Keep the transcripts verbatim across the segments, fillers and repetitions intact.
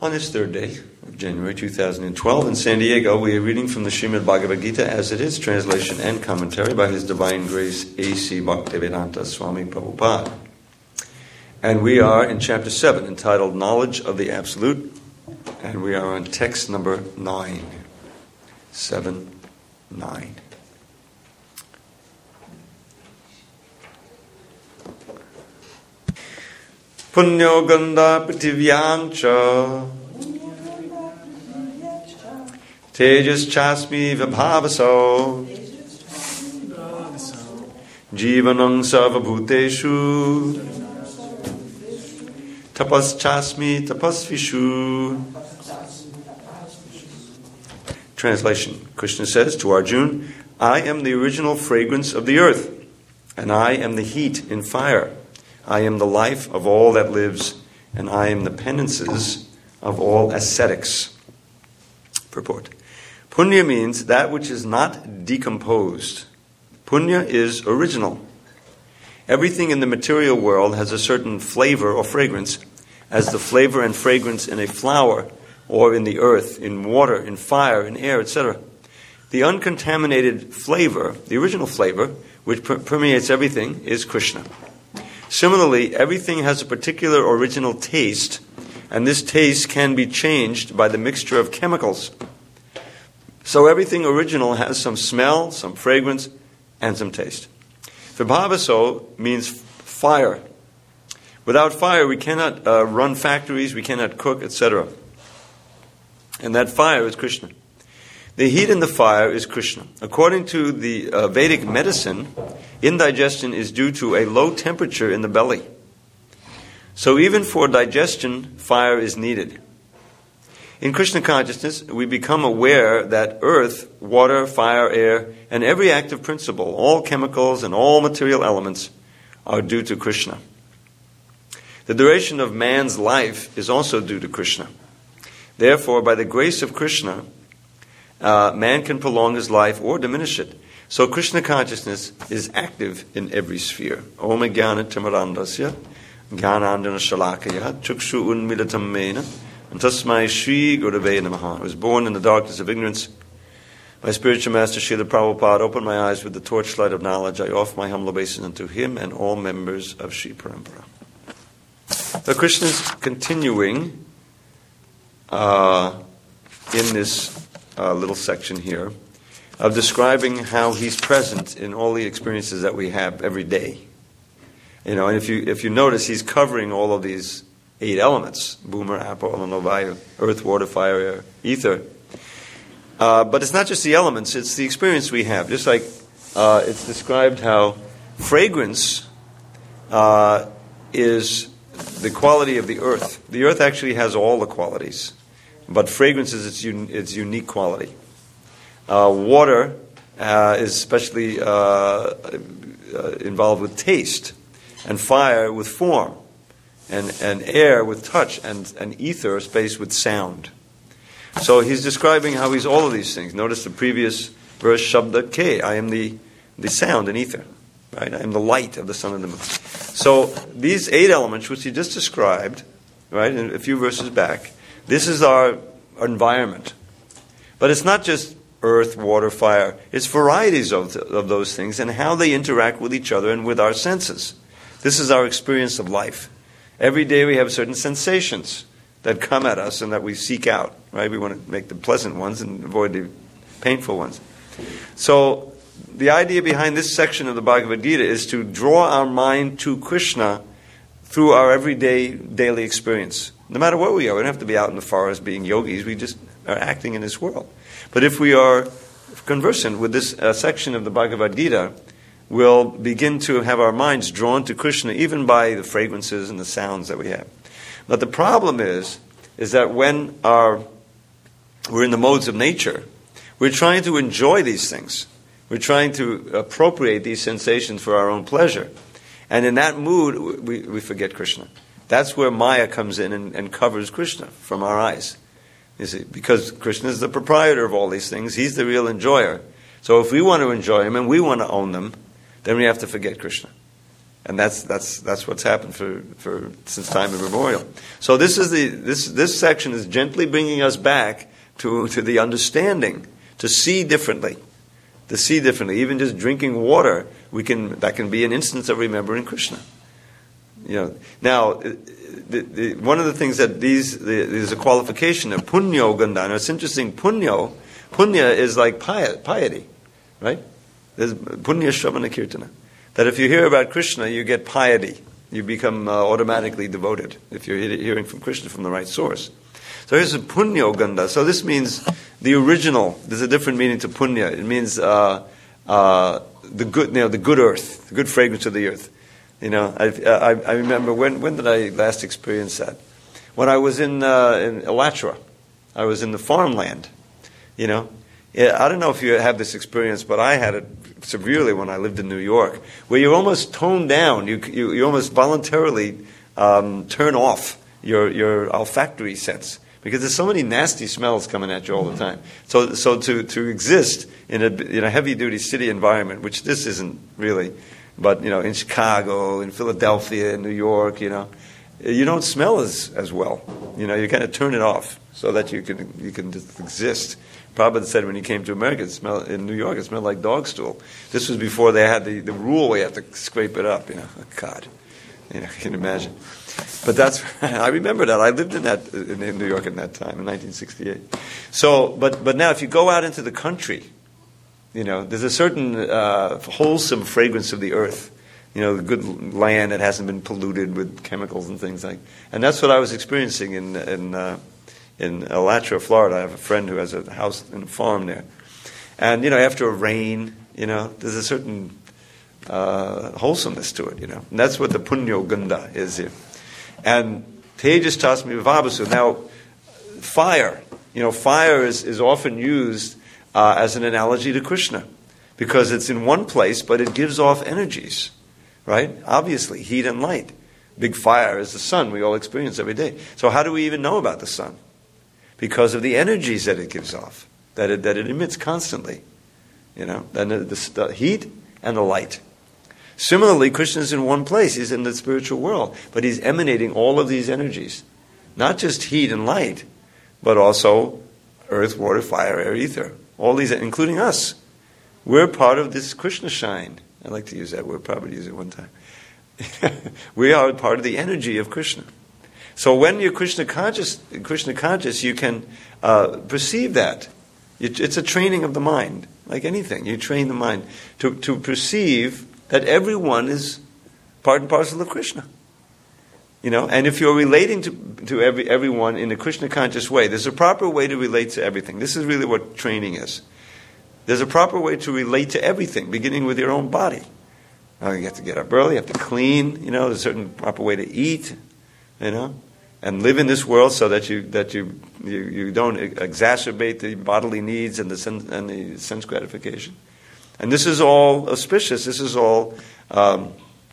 On this third day of January two thousand twelve in San Diego, we are reading from the Srimad Bhagavad Gita as it is, translation and commentary by His Divine Grace A C Bhaktivedanta Swami Prabhupada. And we are in chapter seven, entitled Knowledge of the Absolute, and we are on text number nine. seven, nine. Punyo ganda prithivyancha tejas chasmi vibhavaso jivanam sarvabhuteshu tapas chasmi tapasvishu. Translation. Krishna says to Arjuna, I am the original fragrance of the earth, and I am the heat in fire. I am the life of all that lives, and I am the penances of all ascetics. Purport. Punya means that which is not decomposed. Punya is original. Everything in the material world has a certain flavor or fragrance, as the flavor and fragrance in a flower, or in the earth, in water, in fire, in air, et cetera. The uncontaminated flavor, the original flavor, which per- permeates everything, is Krishna. Similarly, everything has a particular original taste, and this taste can be changed by the mixture of chemicals. So everything original has some smell, some fragrance, and some taste. Vibhavaso means fire. Without fire, we cannot uh, run factories, we cannot cook, et cetera. And that fire is Krishna. The heat in the fire is Krishna. According to the uh, Vedic medicine, indigestion is due to a low temperature in the belly. So even for digestion, fire is needed. In Krishna consciousness, we become aware that earth, water, fire, air, and every active principle, all chemicals and all material elements, are due to Krishna. The duration of man's life is also due to Krishna. Therefore, by the grace of Krishna, uh, man can prolong his life or diminish it. So Krishna consciousness is active in every sphere. Om jnana timarandasya jnanandana shalakaya chukshu unmilatam mena tasmai shri gurave namaha. I was born in the darkness of ignorance. My spiritual master Srila Prabhupada opened my eyes with the torchlight of knowledge. I offer my humble obeisance unto him and all members of Sri Parampara. So Krishna is continuing Uh, in this uh, little section here of describing how he's present in all the experiences that we have every day. You know, and if you if you notice, he's covering all of these eight elements: Bhumar, Apo, Vayu, earth, water, fire, air, ether. Uh, but it's not just the elements; it's the experience we have. Just like uh, it's described how fragrance uh, is the quality of the earth. The earth actually has all the qualities, but fragrance is its, un- its unique quality. Uh, water uh, is especially uh, uh, involved with taste, and fire with form, and, and air with touch, and, and ether, space, with sound. So he's describing how he's all of these things. Notice the previous verse, Shabda K, I am the, the sound and ether. Right? I am the light of the sun and the moon. So these eight elements, which he just described, right, in a few verses back, this is our environment. But it's not just earth, water, fire. It's varieties of, the, of those things and how they interact with each other and with our senses. This is our experience of life. Every day we have certain sensations that come at us and that we seek out. Right? We want to make the pleasant ones and avoid the painful ones. So the idea behind this section of the Bhagavad Gita is to draw our mind to Krishna through our everyday, daily experience. No matter where we are, we don't have to be out in the forest being yogis. We just are acting in this world. But if we are conversant with this uh, section of the Bhagavad Gita, we'll begin to have our minds drawn to Krishna even by the fragrances and the sounds that we have. But the problem is, is that when our, we're in the modes of nature, we're trying to enjoy these things. We're trying to appropriate these sensations for our own pleasure. And in that mood, we, we forget Krishna. That's where Maya comes in and, and covers Krishna from our eyes. You see, because Krishna is the proprietor of all these things. He's the real enjoyer. So if we want to enjoy him and we want to own them, then we have to forget Krishna. And that's that's that's what's happened for, for since time immemorial. So this is the this this section is gently bringing us back to to the understanding, to see differently, to see differently. Even just drinking water, we can that can be an instance of remembering Krishna. You know, now the, the, one of the things that these the, there's a qualification of punyo gandana. It's interesting. Punyo, punya is like piety, piety, right? There's punya shravana kirtana. That if you hear about Krishna, you get piety. You become uh, automatically devoted if you're hearing from Krishna from the right source. So here's a punyo ganda. So this means the original. There's a different meaning to punya. It means uh, uh, the good, you know, the good earth, the good fragrance of the earth. You know, I, I, I remember when when did I last experience that? When I was in uh, in Alatra, I was in the farmland. You know. Yeah, I don't know if you have this experience, but I had it severely when I lived in New York, where you're almost toned down. You you, you almost voluntarily um, turn off your your olfactory sense because there's so many nasty smells coming at you all the time. So so to, to exist in a in a heavy duty city environment, which this isn't really, but you know in Chicago, in Philadelphia, in New York, you know, you don't smell as as well. You know, you kind of turn it off so that you can you can just exist. Prabhupada said when he came to America, it smelled, in New York, it smelled like dog stool. This was before they had the, the rule where you have to scrape it up. You know, oh God, you know, you can imagine. But that's I remember that I lived in that in, in New York in that time in nineteen sixty-eight. So, but but now if you go out into the country, you know, there's a certain uh, wholesome fragrance of the earth. You know, the good land that hasn't been polluted with chemicals and things like. And that's what I was experiencing in in. Uh, In Alatra, Florida. I have a friend who has a house and a farm there. And, you know, after a rain, you know, there's a certain uh, wholesomeness to it, you know. And that's what the punyo ganda is here. And tejas tasmi vibhavasu. Now, fire, you know, fire is, is often used uh, as an analogy to Krishna because it's in one place, but it gives off energies, right? Obviously, heat and light. Big fire is the sun we all experience every day. So how do we even know about the sun? Because of the energies that it gives off, that it, that it emits constantly, you know, and the, the, the heat and the light. Similarly, Krishna is in one place; he's in the spiritual world, but he's emanating all of these energies, not just heat and light, but also earth, water, fire, air, ether. All these, including us, we're part of this Krishna shine. I like to use that word; probably use it one time. We are part of the energy of Krishna. So when you're Krishna conscious, Krishna conscious, you can uh, perceive that. It's a training of the mind, like anything. You train the mind to, to perceive that everyone is part and parcel of Krishna. You know, and if you're relating to to every everyone in a Krishna conscious way, there's a proper way to relate to everything. This is really what training is. There's a proper way to relate to everything, beginning with your own body. Now you have to get up early, you have to clean. You know, there's a certain proper way to eat. You know, and live in this world so that you that you you, you don't exacerbate the bodily needs and the sen- and the sense gratification. And this is all auspicious. This is all um,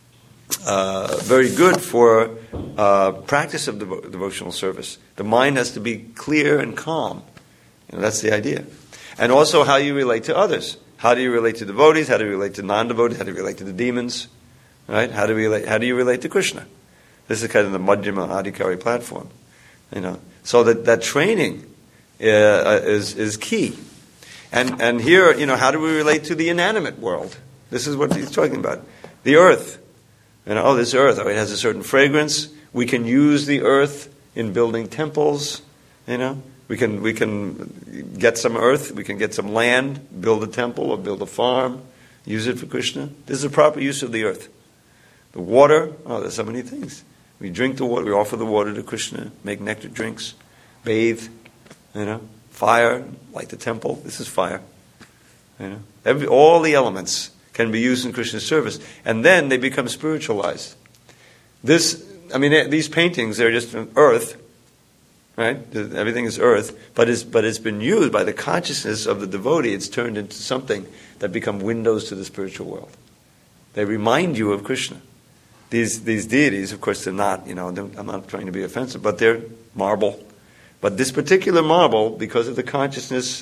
uh, very good for uh, practice of devo- devotional service. The mind has to be clear and calm. You know, that's the idea. And also how you relate to others. How do you relate to devotees? How do you relate to non-devotees? How do you relate to the demons? Right? How do you relate? How do you relate to Krishna? This is kind of the Madhyama Adhikari platform, you know. So that, that training uh, is is key. And and here, you know, how do we relate to the inanimate world? This is what he's talking about. The earth. You know, oh, this earth, oh, it has a certain fragrance. We can use the earth in building temples, you know. We can we can get some earth, we can get some land, build a temple or build a farm, use it for Krishna. This is a proper use of the earth. The water, oh, there's so many things. We drink the water, we offer the water to Krishna, make nectar drinks, bathe, you know, fire, light the temple. This is fire. You know, every, all the elements can be used in Krishna's service, and then they become spiritualized. This, I mean, these paintings, they're just earth, right? Everything is earth, but it's but it's been used by the consciousness of the devotee. It's turned into something that become windows to the spiritual world. They remind you of Krishna. These these deities, of course, they're not, you know, I'm not trying to be offensive, but they're marble. But this particular marble, because of the consciousness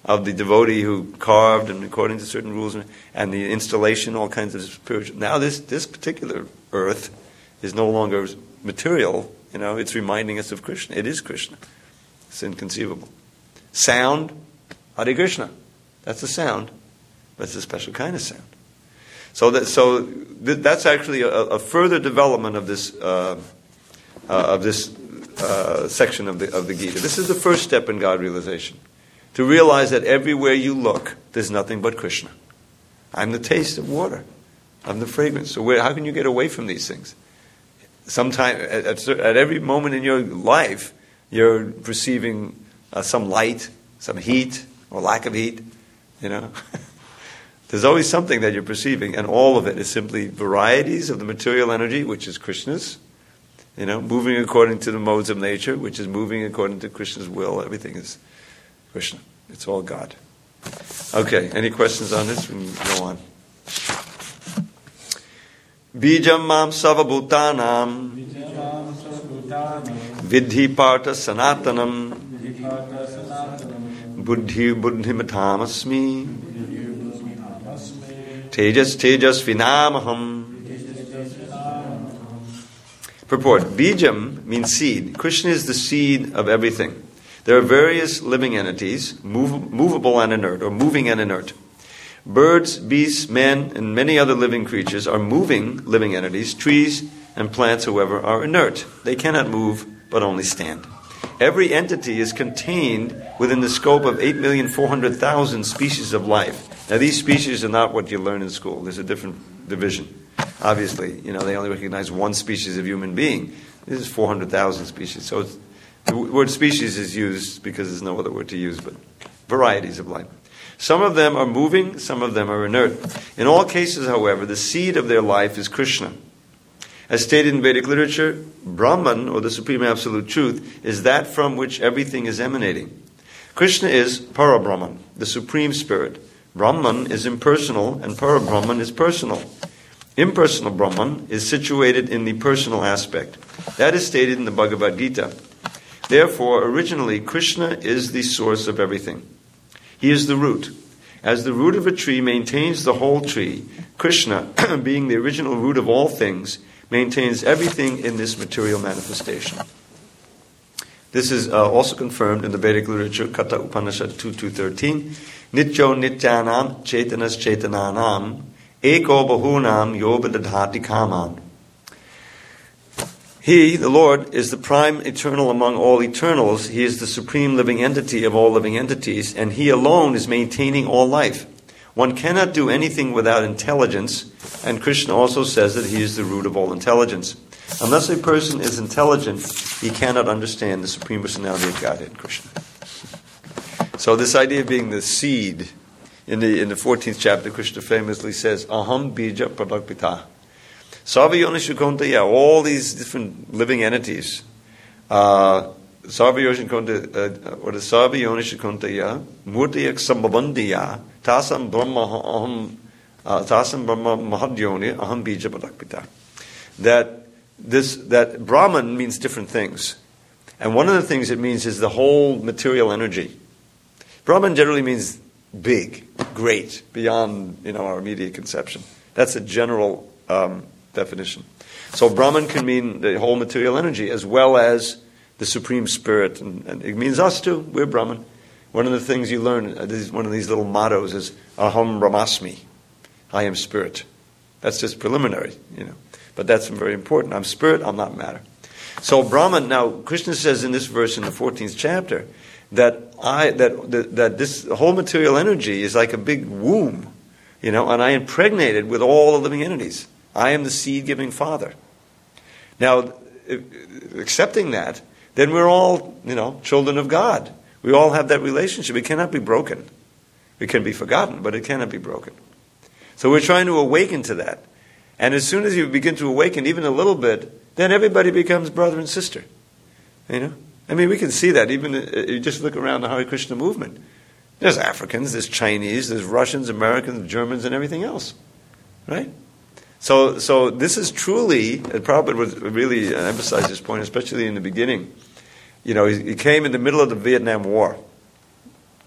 of the devotee who carved and according to certain rules, and, and the installation, all kinds of spiritual. Now this, this particular earth is no longer material, you know, it's reminding us of Krishna. It is Krishna. It's inconceivable. Sound, Hare Krishna. That's a sound, but it's a special kind of sound. So that so th- that's actually a, a further development of this uh, uh, of this uh, section of the of the Gita. This is the first step in God realization, to realize that everywhere you look, there's nothing but Krishna. I'm the taste of water. I'm the fragrance. So where, how can you get away from these things? Sometime at, at, at every moment in your life, you're perceiving uh, some light, some heat, or lack of heat. You know, there's always something that you're perceiving, and all of it is simply varieties of the material energy, which is Krishna's. You know, moving according to the modes of nature, which is moving according to Krishna's will. Everything is Krishna. It's all God. Okay, any questions on this? We can go on. Bijam mam savabhutanam vidhi partha sanatanam buddhi buddhimatamasmi tejas tejas vinamaham. Purport. Bijam means seed. Krishna is the seed of everything. There are various living entities, move, movable and inert, or moving and inert. Birds, beasts, men, and many other living creatures are moving living entities. Trees and plants, however, are inert. They cannot move, but only stand. Every entity is contained within the scope of eight million four hundred thousand species of life. Now, these species are not what you learn in school. There's a different division. Obviously, you know, they only recognize one species of human being. This is four hundred thousand species. So it's, the word species is used because there's no other word to use, but varieties of life. Some of them are moving, some of them are inert. In all cases, however, the seed of their life is Krishna. As stated in Vedic literature, Brahman, or the Supreme Absolute Truth, is that from which everything is emanating. Krishna is Parabrahman, the Supreme Spirit. Brahman is impersonal, and Parabrahman is personal. Impersonal Brahman is situated in the personal aspect. That is stated in the Bhagavad Gita. Therefore, originally, Krishna is the source of everything. He is the root. As the root of a tree maintains the whole tree, Krishna, being the original root of all things, maintains everything in this material manifestation. This is uh, also confirmed in the Vedic literature, Katha Upanishad two two thirteen. Nityo nityanam chetanas chetananam eko bahunam yobadadhati kaman. He, the Lord, is the prime eternal among all eternals. He is the supreme living entity of all living entities, and He alone is maintaining all life. One cannot do anything without intelligence, and Krishna also says that He is the root of all intelligence. Unless a person is intelligent, he cannot understand the Supreme Personality of Godhead, Krishna. So this idea of being the seed, in the in the fourteenth chapter, Krishna famously says, Aham bija pradakpita. Sarvayonishu Kontaya, all these different living entities, uh, Sarvayonishu Kontaya, or the Sarvayonishu Kontaya, Murtiyak Sambhavandiya, Tasam Brahma Aham, Tasam Brahma Mahadyoni, Aham Bija Padakpita. That this, that Brahman means different things. And one of the things it means is the whole material energy. Brahman generally means big, great, beyond, you know, our immediate conception. That's a general um, definition. So Brahman can mean the whole material energy as well as the Supreme Spirit. And, and it means us too. We're Brahman. One of the things you learn, uh, this is one of these little mottos, is Aham Brahmasmi. I am spirit. That's just preliminary, you know. But that's very important. I'm spirit, I'm not matter. So Brahman, now Krishna says in this verse in the fourteenth chapter that I that that, that this whole material energy is like a big womb, you know, and I impregnate it with all the living entities. I am the seed-giving Father. Now, accepting that, then we're all, you know, children of God. We all have that relationship. It cannot be broken. It can be forgotten, but it cannot be broken. So we're trying to awaken to that. And as soon as you begin to awaken, even a little bit, then everybody becomes brother and sister. You know? I mean, we can see that even if you just look around the Hare Krishna movement. There's Africans, there's Chinese, there's Russians, Americans, Germans, and everything else. Right? So so this is truly, and Prabhupada would really emphasize this point, especially in the beginning. You know, he, he came in the middle of the Vietnam War.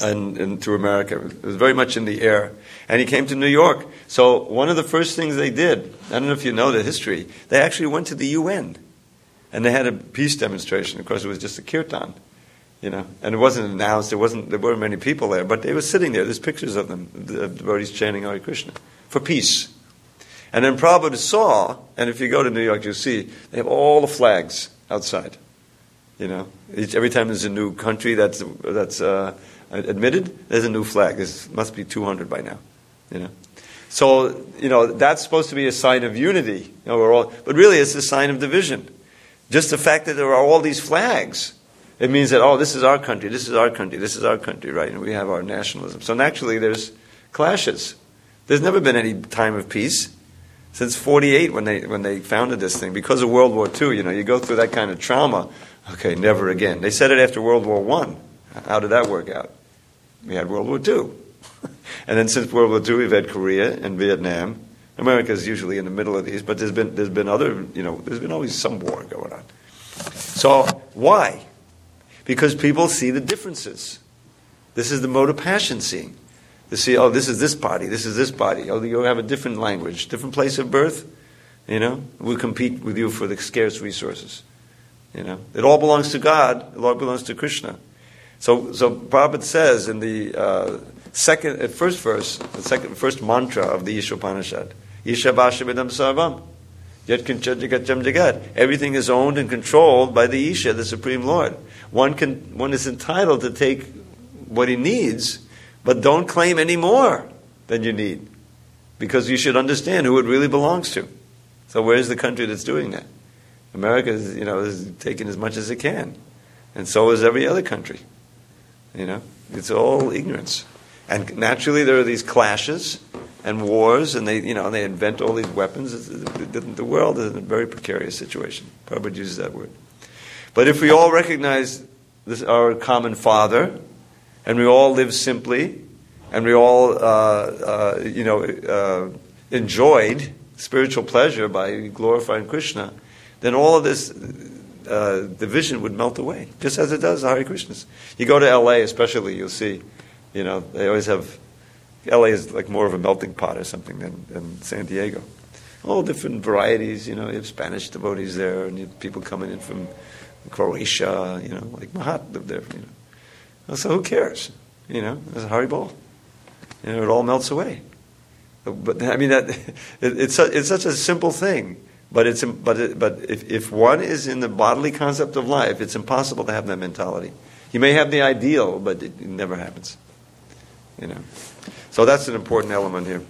and, and through America. It was very much in the air. And he came to New York. So one of the first things they did, I don't know if you know the history, they actually went to the U N. And they had a peace demonstration. Of course, it was just a kirtan, you know. And it wasn't announced. There wasn't. There weren't many people there. But they were sitting there. There's pictures of them, the devotees chanting Hare Krishna, for peace. And then Prabhupada saw, and if you go to New York, you'll see, they have all the flags outside. You know, each, every time there's a new country that's that's uh, admitted, there's a new flag. There must be two hundred by now, you know. So, you know, that's supposed to be a sign of unity. You know, we're all, but really it's a sign of division. Just the fact that there are all these flags, it means that, oh, this is our country, this is our country, this is our country, right? And we have our nationalism. So naturally there's clashes. There's never been any time of peace since forty-eight when they when they founded this thing. Because of World War Two, you know, you go through that kind of trauma. Okay, never again. They said it after World War One. How did that work out? We had World War Two. And then since World War Two, we've had Korea and Vietnam. America is usually in the middle of these, but there's been there's been other, you know, there's been always some war going on. So why? Because people see the differences. This is the mode of passion seeing. They see, oh, this is this party, this is this party. Oh, you have a different language, different place of birth. You know, we compete with you for the scarce resources. You know, it all belongs to God. It all belongs to Krishna. So, so Prabhupada says in the uh, second, uh, first verse, the second, first mantra of the Ishopanishad, Ishabhashabidam Sarvam, Yat Kinchad Jagatjam Jagat. Everything is owned and controlled by the Isha, the Supreme Lord. One can, one is entitled to take what he needs, but don't claim any more than you need, because you should understand who it really belongs to. So, where's the country that's doing that? America is, you know, is taking as much as it can, and so is every other country. You know, it's all ignorance, and naturally there are these clashes and wars, and they, you know, they invent all these weapons. The, the world is in a very precarious situation. Prabhupada uses that word. But if we all recognize this, our common Father, and we all live simply, and we all, uh, uh, you know, uh, enjoyed spiritual pleasure by glorifying Krishna, then all of this uh, division would melt away, just as it does the Hare Krishnas. You go to L A especially, you'll see, you know, they always have, L A is like more of a melting pot or something than, than San Diego. All different varieties, you know, you have Spanish devotees there, and you have people coming in from Croatia, you know, like Mahat lived there, you know. So who cares? You know, there's a Haribol. You know, it all melts away. But I mean, that it, it's a, it's such a simple thing. But it's but it, but if if one is in the bodily concept of life, it's impossible to have that mentality. You may have the ideal, but it, it never happens. You know, so that's an important element here.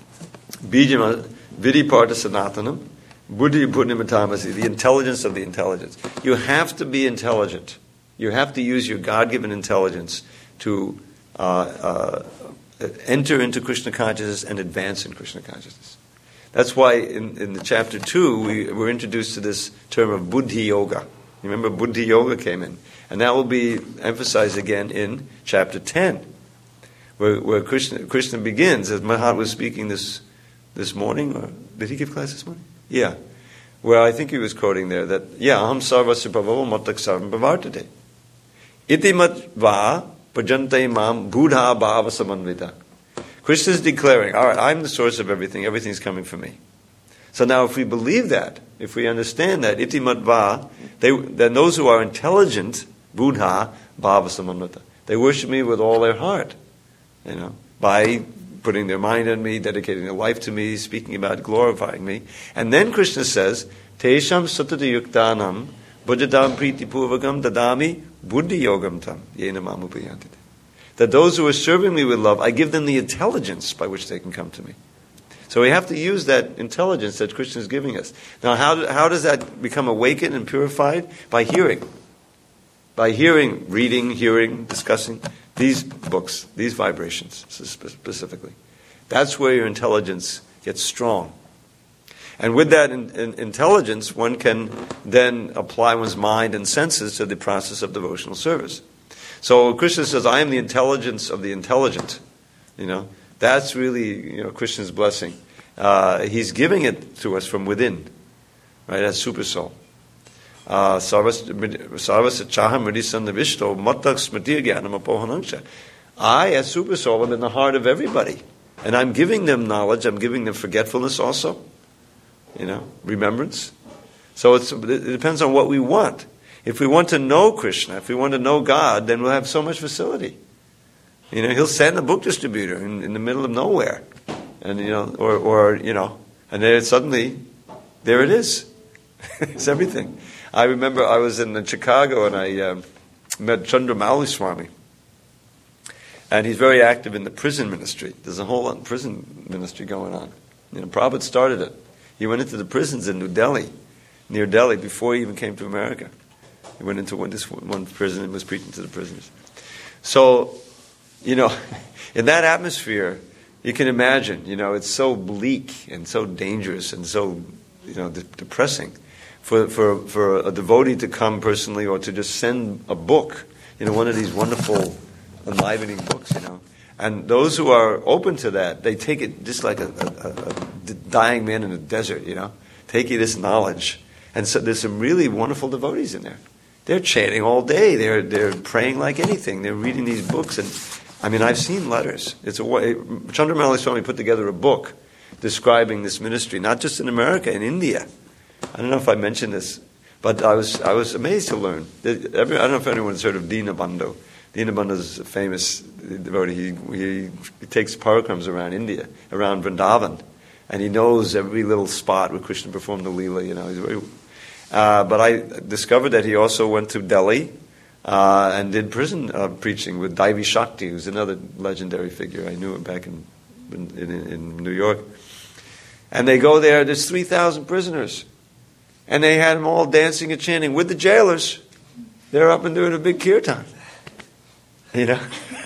Bijama vidiparta sanatanam buddhi purnimatamasi, the intelligence of the intelligence. You have to be intelligent. You have to use your God-given intelligence to uh, uh, enter into Krishna consciousness and advance in Krishna consciousness. That's why in, in the chapter two, we were introduced to this term of buddhi yoga. You remember buddhi yoga came in. And that will be emphasized again in chapter ten, where, where Krishna, Krishna begins, as Mahat was speaking this this morning, or did he give class this morning? Yeah. Where I think he was quoting there that, yeah, aham sarvasya prabhavo matak sarvam bhavartate. Iti mat va pajante mam buddha bhava samanvita. Krishna is declaring, all right, I'm the source of everything, everything's coming from me. So now if we believe that, if we understand that, iti mat va, they, then those who are intelligent, buddha bhava samanvita, they worship me with all their heart, you know, by putting their mind on me, dedicating their life to me, speaking about glorifying me. And then Krishna says, Tesham satata yuktanam bhajadam priti purvakam dadami buddhi yogam tam yena mamupayantite. That those who are serving me with love, I give them the intelligence by which they can come to me. So we have to use that intelligence that Krishna is giving us. Now, how, do, how does that become awakened and purified? By hearing. By hearing, reading, hearing, discussing these books, these vibrations specifically. That's where your intelligence gets strong. And with that in, in, intelligence, one can then apply one's mind and senses to the process of devotional service. So Krishna says, I am the intelligence of the intelligent. You know, that's really, you know, Krishna's blessing. Uh, he's giving it to us from within, right, as super soul. Sarvasya chaha mridisam navishto matak smatir jnanam apohanangsha. I, as Super Soul, am in the heart of everybody. And I'm giving them knowledge, I'm giving them forgetfulness also. You know, remembrance. So it's, it depends on what we want. If we want to know Krishna, if we want to know God, then we'll have so much facility. You know, he'll send a book distributor in, in the middle of nowhere. And, you know, or, or you know, and then suddenly, there it is. It's everything. I remember I was in Chicago and I um, met Chandramauli Swami. And he's very active in the prison ministry. There's a whole prison ministry going on. You know, Prabhupada started it. He went into the prisons in New Delhi, near Delhi, before he even came to America. He went into one, this one prison and was preaching to the prisoners. So, you know, in that atmosphere, you can imagine, you know, it's so bleak and so dangerous and so, you know, de- depressing for, for, for a devotee to come personally or to just send a book, you know, one of these wonderful, enlivening books, you know. And those who are open to that, they take it just like a, a, a dying man in a desert, you know. Taking this knowledge. And so there's some really wonderful devotees in there. They're chanting all day. They're they're praying like anything. They're reading these books. And I mean, I've seen letters. It's a Chandramauli Swami put together a book describing this ministry, not just in America, in India. I don't know if I mentioned this, but I was I was amazed to learn. That every, I don't know if anyone's heard of Dinabandhu. Dinabandhu is a famous devotee. He, he, he takes parikrams around India, around Vrindavan, and he knows every little spot where Krishna performed the Leela. You know, he's very. Uh, but I discovered that he also went to Delhi uh, and did prison uh, preaching with Daivi Shakti, who's another legendary figure. I knew him back in in, in, in New York. And they go there. There's three thousand prisoners, and they had them all dancing and chanting with the jailers. They're up and doing a big kirtan. You know,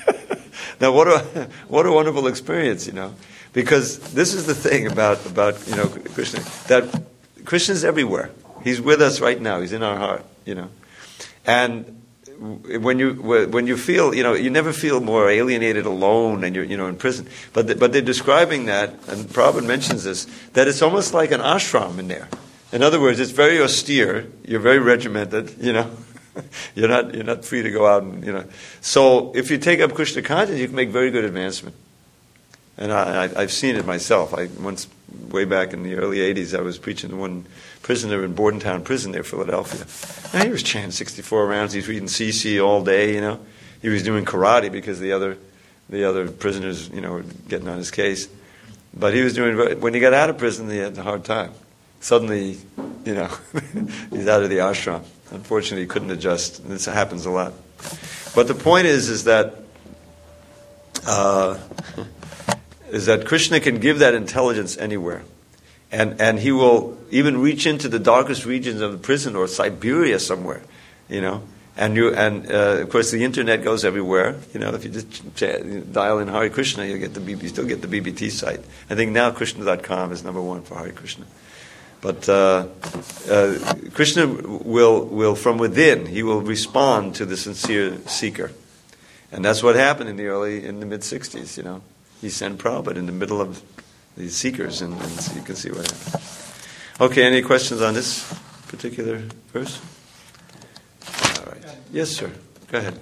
now what a what a wonderful experience, you know, because this is the thing about about you know Krishna, that Krishna's everywhere. He's with us right now. He's in our heart, you know, and when you when you feel, you know, you never feel more alienated, alone, and you're you know in prison. But the, but they're describing that, and Prabhupada mentions this, that it's almost like an ashram in there. In other words, it's very austere. You're very regimented, you know. You're not you're not free to go out and you know. So if you take up Krishna consciousness, you can make very good advancement. And I, I, I've seen it myself. I once, way back in the early eighties, I was preaching to one prisoner in Bordentown Prison there, Philadelphia. And he was chanting sixty-four rounds. He's reading C C all day. You know, he was doing karate because the other the other prisoners you know were getting on his case. But he was doing. When he got out of prison, he had a hard time. Suddenly, you know, he's out of the ashram. Unfortunately, he couldn't adjust. This happens a lot. But the point is, is that uh, is that Krishna can give that intelligence anywhere, and and he will even reach into the darkest regions of the prison or Siberia somewhere, you know. And you and uh, of course the internet goes everywhere. You know, if you just ch- dial in Hare Krishna, you get the B B, you still get the B B T site. I think now Krishna dot com is number one for Hare Krishna. But uh, uh, Krishna will, will, from within, he will respond to the sincere seeker. And that's what happened in the early, in the mid-sixties, you know. He sent Prabhupada in the middle of these seekers, and, and so you can see what happened. Okay, any questions on this particular verse? All right. Yes, sir. Go ahead.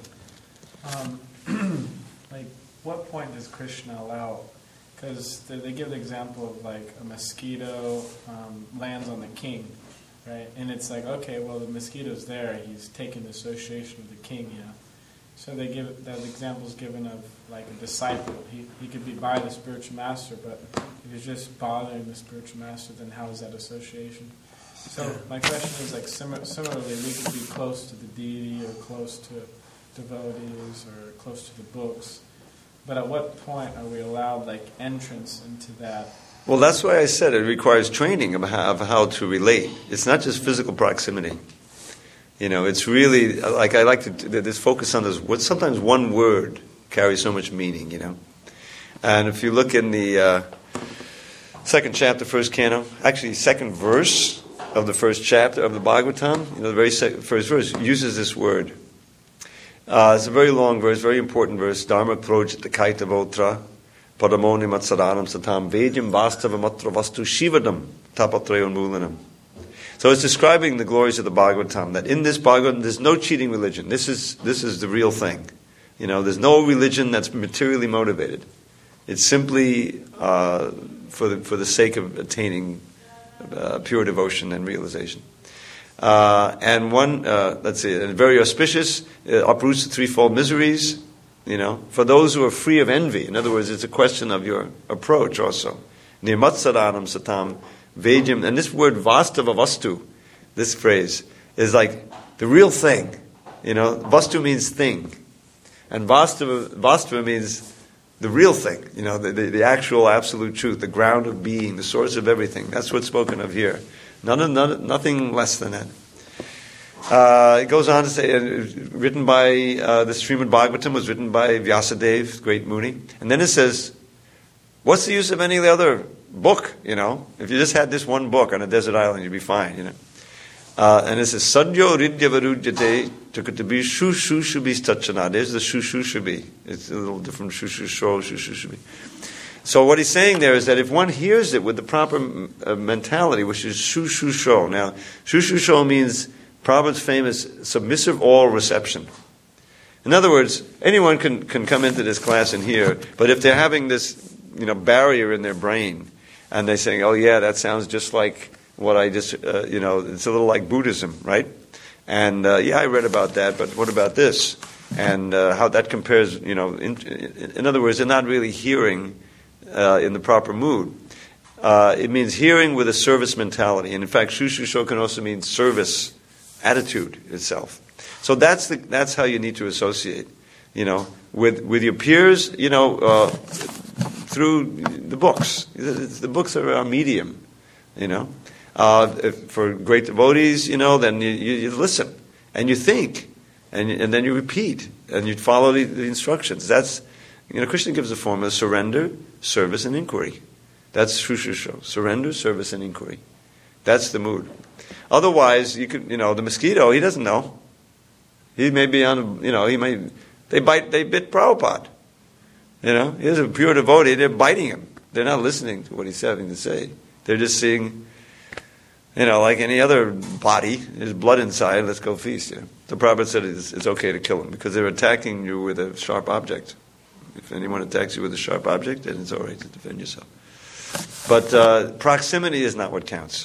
Um, like, what point does Krishna allow... Because they, they give the example of like a mosquito um, lands on the king, right? And it's like, okay, well the mosquito's there, he's taking the association of the king, you know. So they give that example is given of like a disciple. He he could be by the spiritual master, but if he's just bothering the spiritual master, then how is that association? So my question is like sim- similarly, we could be close to the deity or close to devotees or close to the books. But at what point are we allowed like entrance into that? Well, that's why I said it requires training of how, of how to relate. It's not just physical proximity. You know, it's really like I like to this focus on this. What sometimes one word carries so much meaning. You know, and if you look in the uh, second chapter, first canto, actually second verse of the first chapter of the Bhagavatam, you know, the very second, first verse uses this word. Uh, it's a very long verse, very important verse. Dharma projita kaita votra padamoni matsaranam satam vedyam vastavamatra vastu shivadam tapatrayon mulanam. So it's describing the glories of the Bhagavatam, that in this Bhagavatam there's no cheating religion. This is this is the real thing. You know, there's no religion that's materially motivated. It's simply uh, for the for the sake of attaining uh, pure devotion and realization. Uh, and one, uh, let's see, and very auspicious, uh, uproots the threefold miseries, you know, for those who are free of envy. In other words, it's a question of your approach also. Nirmatsaranam satam vejam. And this word vastava vastu, this phrase, is like the real thing. You know, vastu means thing. And vastava, vastava means the real thing, you know, the, the, the actual absolute truth, the ground of being, the source of everything. That's what's spoken of here. None, none, nothing less than that. Uh, it goes on to say, uh, written by, uh, the Srimad Bhagavatam was written by Vyasadeva, great Muni. And then it says, what's the use of any other book, you know? If you just had this one book on a desert island, you'd be fine, you know? Uh, and it says, Sadhyo Ridyavarujyate Tukatabi Shu Shu Shubi Stachana. There's the Shu Shu Shubi. It's a little different, Shu Shu Sho, Shu Shu Shubi. So what he's saying there is that if one hears it with the proper uh, mentality, which is Shu Shu Sho. Now, Shu Shu Sho means Prabhupada's famous submissive all reception. In other words, anyone can, can come into this class and hear, but if they're having this, you know, barrier in their brain, and they're saying, oh yeah, that sounds just like what I just, uh, you know, it's a little like Buddhism, right? And uh, yeah, I read about that, but what about this? And uh, how that compares, you know, in, in other words, they're not really hearing uh, in the proper mood. Uh, it means hearing with a service mentality. And in fact, Shu Shu Sho can also mean service attitude itself. So that's the, that's how you need to associate, you know, with, with your peers, you know, uh, through the books. The books are our medium, you know. Uh, for great devotees, you know, then you, you, you listen and you think, and and then you repeat and you follow the, the instructions. That's, you know, Krishna gives a formula: surrender, service, and inquiry. That's Shu Shu Sho. Surrender, service, and inquiry. That's the mood. Otherwise, you could, you know, the mosquito, he doesn't know. He may be on, you know, he may, they bite, they bit Prabhupada. You know, he's a pure devotee. They're biting him. They're not listening to what he's having to say. They're just seeing. You know, like any other body, there's blood inside, let's go feast. You know? The Prabhupada said it's, it's okay to kill them because they're attacking you with a sharp object. If anyone attacks you with a sharp object, then it's all right to defend yourself. But uh, proximity is not what counts.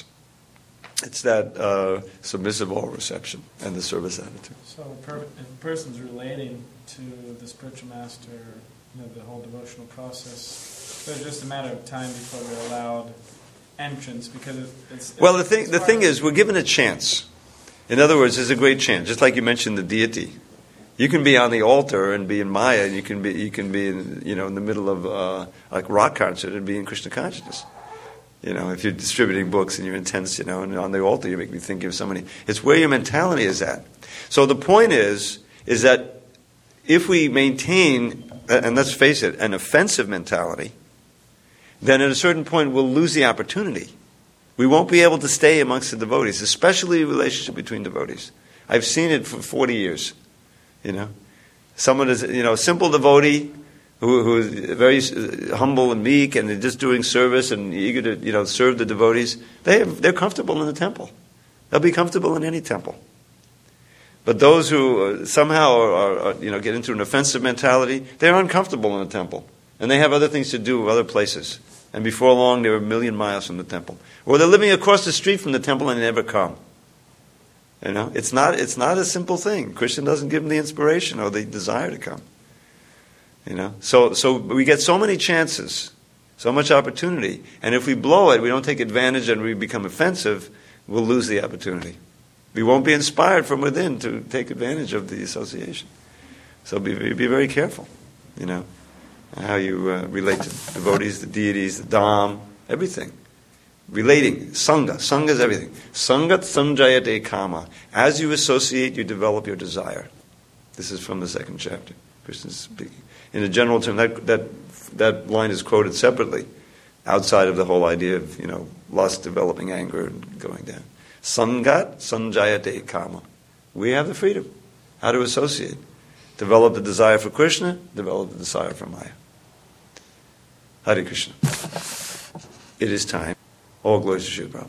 It's that uh, submissive all reception and the service attitude. So per- if a person's relating to the spiritual master, you know, the whole devotional process, so it's just a matter of time before they're allowed entrance, because it's, it's well the thing the thing is we're given a chance. In other words, there's a great chance, just like you mentioned the deity. You can be on the altar and be in Maya, and you can be you can be in, you know, in the middle of uh, like rock concert and be in Krishna consciousness. You know, if you're distributing books and you're intense, you know, and on the altar you make me think of somebody. It's where your mentality is at. So the point is is that if we maintain, and let's face it, an offensive mentality, then at a certain point we'll lose the opportunity. We won't be able to stay amongst the devotees, especially the relationship between devotees. I've seen it for forty years. You know, someone is, you know, a simple devotee who, who is very humble and meek and they're just doing service and eager to, you know, serve the devotees. They have, they're comfortable in the temple. They'll be comfortable in any temple. But those who somehow are, are, you know, get into an offensive mentality, they're uncomfortable in the temple. And they have other things to do with other places. And before long, they're a million miles from the temple. Or they're living across the street from the temple and they never come. You know, it's not, it's not a simple thing. Krishna doesn't give them the inspiration or the desire to come. You know, so, so we get so many chances, so much opportunity. And if we blow it, we don't take advantage and we become offensive, we'll lose the opportunity. We won't be inspired from within to take advantage of the association. So be, be very careful, you know. How you uh, relate to devotees, the deities, the Dham, everything. Relating, Sangha. Sangha is everything. Sangat sanjayate kama. As you associate, you develop your desire. This is from the second chapter. Krishna is speaking. In a general term, that, that, that line is quoted separately, outside of the whole idea of, you know, lust, developing anger, and going down. Sangat sanjayate kama. We have the freedom. How to associate. Develop the desire for Krishna, develop the desire for Maya. Hare Krishna. It is time. All glories to Srila Prabhupada.